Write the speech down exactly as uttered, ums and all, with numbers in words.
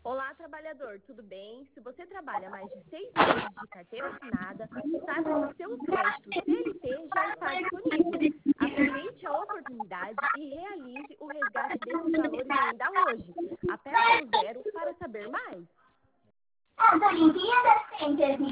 Olá, trabalhador, tudo bem? Se você trabalha mais de seis meses de carteira assinada, saiba que o seu crédito C L T já está disponível. Aproveite a oportunidade e realize o resgate desses valores ainda hoje. Aperte o zero para saber mais. As Olimpíadas Center.